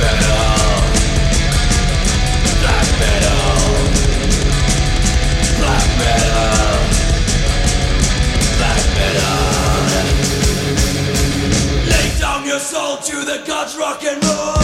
To the gods, rock and roll.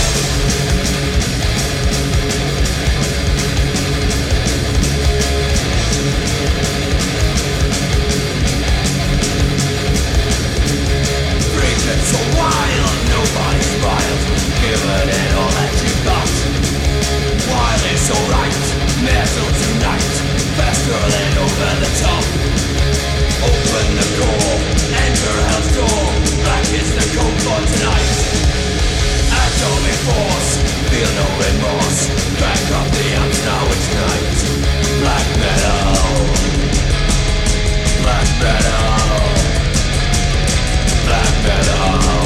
Freaking so wild, nobody smiles. Giving it all that you got. Wild is so right, metal tonight. Faster than over the top. Open the door, enter hell's door. Black is the code for tonight. Atomic force, feel no remorse. Crack up the amps, now it's night. Black metal. Black metal. Black metal.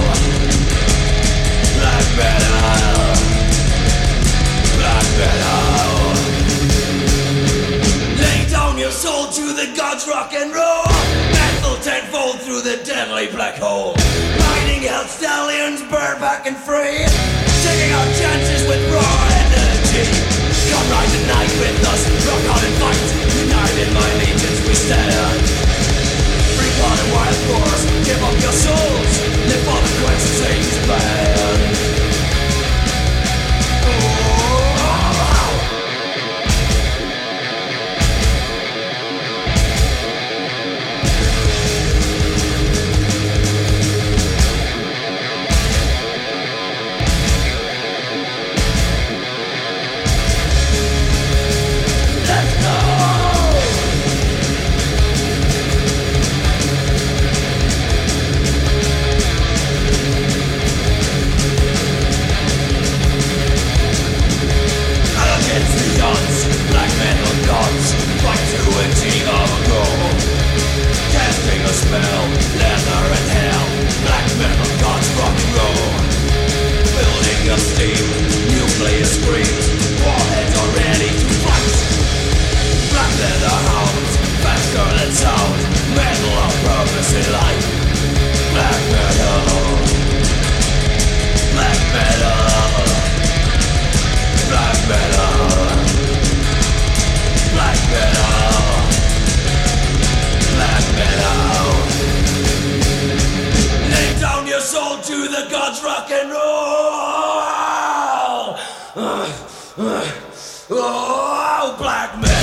Black metal. Black metal. Lay down your soul to the gods, rock and roll. Metal tenfold through the deadly black hole. Riding hell stallions, bareback and free. Taking our chances with raw energy. Come ride the night with us, rock on and fight. United my legions we stand. Free blood and wild force, give up your souls. Live for the quest, saves band. Spell, leather and hell, black metal gods rock and roll. Building up steam, nuclear screams, warheads are ready to fight. Black leather hounds, faster than sound, metal of purpose in life. Black metal. Black metal. Black metal. Black metal. Black metal. Lay down your soul to the gods, rock and roll. Oh, black metal.